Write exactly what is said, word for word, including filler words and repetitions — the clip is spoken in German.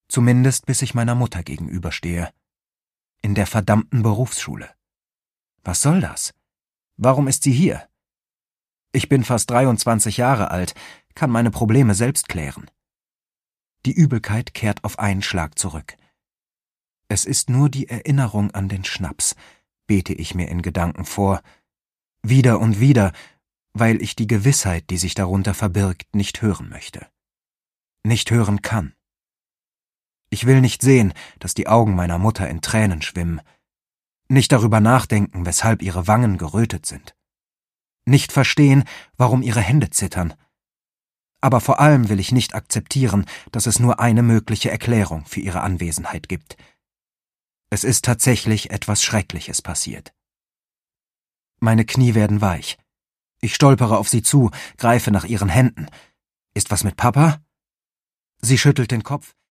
Zumindest bis ich meiner Mutter gegenüberstehe. In der verdammten Berufsschule. Was soll das? Warum ist sie hier? Ich bin fast dreiundzwanzig Jahre alt, kann meine Probleme selbst klären. Die Übelkeit kehrt auf einen Schlag zurück. Es ist nur die Erinnerung an den Schnaps, bete ich mir in Gedanken vor, wieder und wieder, weil ich die Gewissheit, die sich darunter verbirgt, nicht hören möchte. Nicht hören kann. Ich will nicht sehen, dass die Augen meiner Mutter in Tränen schwimmen, nicht darüber nachdenken, weshalb ihre Wangen gerötet sind, nicht verstehen, warum ihre Hände zittern. Aber vor allem will ich nicht akzeptieren, dass es nur eine mögliche Erklärung für ihre Anwesenheit gibt. Es ist tatsächlich etwas Schreckliches passiert. Meine Knie werden weich. Ich stolpere auf sie zu, greife nach ihren Händen. Ist was mit Papa? Sie schüttelt den Kopf.